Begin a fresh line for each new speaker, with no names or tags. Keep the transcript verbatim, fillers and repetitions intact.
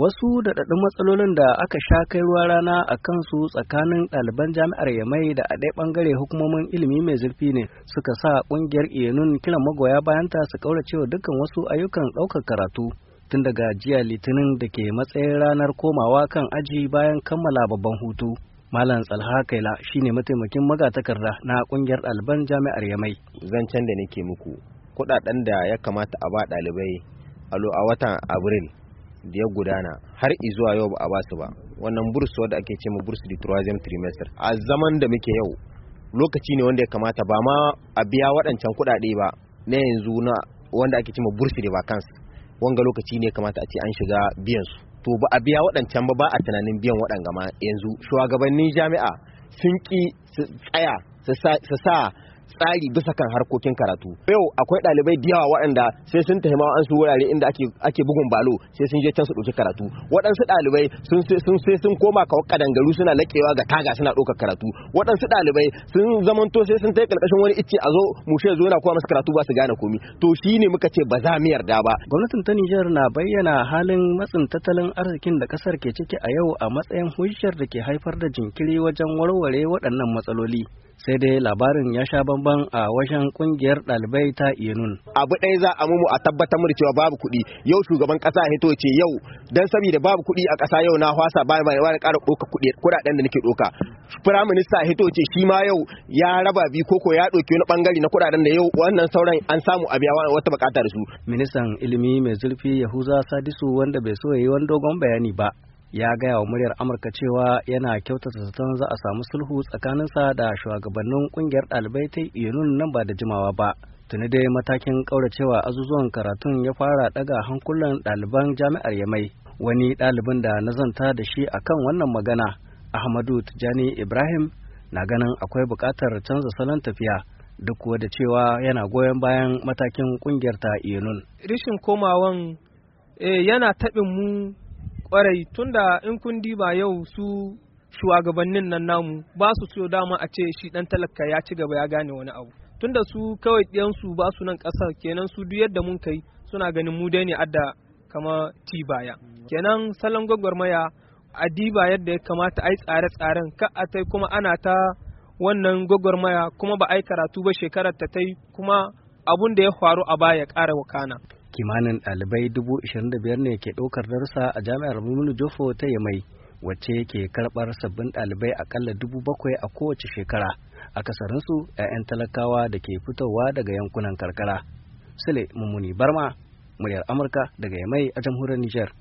Wasu daɗaɗɗun matsalolin da aka sha kai ruwa rana a kansu tsakanin ɗaliban jami'ar Yamai da a ɗaya ɓangare hukumomin ilimi mai zurfi ne suka sa ƙungiyar Iyenun kiran magoya bayanta su ƙauracewa dukkan wasu ayyukan ɗaukar karatu tun daga jiya Litinin da ke matsayin ranar komawa kan aji bayan kammala babban hutu. Malam Tsalha Kaila shine mataimakin magatakarda na ƙungiyar ɗaliban jami'ar Yamai.
Zancen da nake muku kuɗaɗen da ya kamata a ba ɗalibai a watan Abril da ya gudana har izuwa yau ba a ba su ba. Wannan burs wanda ake cewa burs di troisième trimestre a zaman da muke yau lokaci ne wanda ya kamata ba ma a biya waɗancan kuɗaɗe ba na yanzu na wanda ake cewa burs de vacances. Wanga lokaci ne kamata a ce an shiga biyan su, to ba a biya waɗancan ba ba a tunanin biyan waɗanga ma yanzu. Shugabannin jami'a sun ki su tsaya su sa tsari bisa kan harkokin karatu. Yau akwai ɗalibai da yawa waɗanda sai sun tafi ma an su wurare inda ake ake bugun balo sai sun je can su ɗauki karatu. Waɗansu ɗalibai sun sun sai sun koma kawai kadangaru suna laƙewa ga taga suna ɗaukar karatu. Waɗansu ɗalibai sun zamanto sai sun tai ƙarƙashin wani icce a zo mushe zo na kowa masu karatu ba su gane komi. To shine muka ce ba za mu yarda ba.
Gwamnatin ta Nijar na bayyana halin matsin tattalin arzikin da ƙasar ke ciki a yau a matsayin hujjar da ke haifar da jinkiri wajen warware waɗannan matsaloli. Sai dai labarin ya sha bamban a wajen kungiyar ɗalibai ta Iyenun.
Abu ɗaya za a mumu a tabbatar mu da cewa babu kuɗi. Yau shugaban ƙasa ya hito ce yau dan saboda babu kuɗi a ƙasa yau na hwasa ba ba ya ƙara ɗauka kuɗi kuɗaɗen da nake ɗauka. Prime Minister ya hito ce shi ma yau ya raba bi koko ya ɗauki wani bangare na kuɗaɗen da yau wannan sauran an samu a biya wata bukata da su.
Ministan ilimi mai zurfi Yahuza Sadisu wanda bai so yayi wani dogon bayani ba, ya gaya wa muryar Amurka cewa yana kyautata zaton za a samu sulhu tsakaninsa da shugabannin kungiyar ɗalibai ta Iyenun nan ba da jimawa ba. Tuni dai matakin ƙauracewa azuzuwan karatun ya fara ɗaga hankulan ɗaliban jami'ar Yamai. Wani ɗalibin da na zanta da shi akan wannan magana, Ahmadu Tijani Ibrahim, na ganin akwai buƙatar canza salon tafiya duk kuwa da cewa yana goyon bayan matakin kungiyar ta Iyenun.
Rishin komawan eh, yana taɓin mu kwarai tunda in kun diba yau su shugabannin nan namu ba su so dama a ce shi dan talaka ya ci gaba ya gane wani abu, tunda su kawai ɗiyan su ba su nan ƙasar, kenan su duk yadda mun kai suna ganin mu dai ne adda kama ci baya. Kenan salon gwagwarmaya a diba yadda ya kamata ai tsare-tsaren ka a tai kuma ana ta wannan gwagwarmaya kuma ba ai karatu ba shekarar ta tai kuma abun da ya faru a baya ƙara wakana.
Kimanin ɗalibai dubu ishirin da biyar ne ke ɗaukar darussa a jami'ar Mumunu Jofo ta Yamai, wacce ke karɓar sabbin ɗalibai akalla dubu bakwai a kowace shekara, akasarinsu 'ya'yan talakawa da ke fitowa daga yankunan karkara. Sule Mummuni Barma, muryar Amurka daga Yamai a jamhuriyar Nijar.